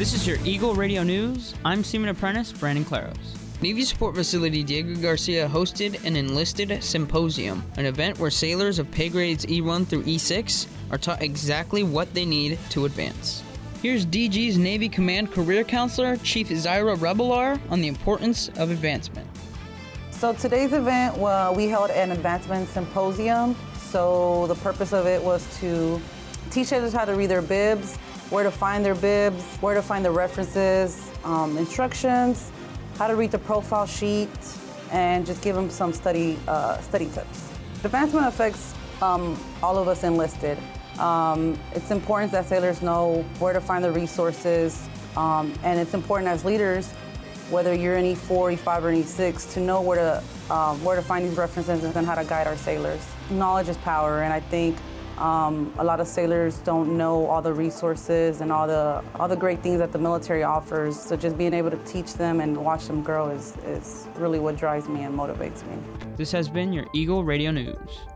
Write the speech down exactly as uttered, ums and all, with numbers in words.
This is your Eagle Radio News. I'm Seaman Apprentice Brandon Claros. Navy Support Facility Diego Garcia hosted an enlisted symposium, an event where sailors of pay grades E one through E six are taught exactly what they need to advance. Here's D G's Navy Command Career Counselor, Chief Zaira Rebelar, on the importance of advancement. So today's event, well, we held an advancement symposium. So the purpose of it was to teach sailors how to read their bibs, where to find their bibs, where to find the references, um, instructions, how to read the profile sheet, and just give them some study uh, study tips. Advancement affects um, all of us enlisted. Um, it's important that sailors know where to find the resources, um, and it's important as leaders, whether you're in E four, E five, or E six, to know where to um, where to find these references and how to guide our sailors. Knowledge is power, and I think Um, a lot of sailors don't know all the resources and all the all the great things that the military offers. So just being able to teach them and watch them grow is, is really what drives me and motivates me. This has been your Eagle Radio News.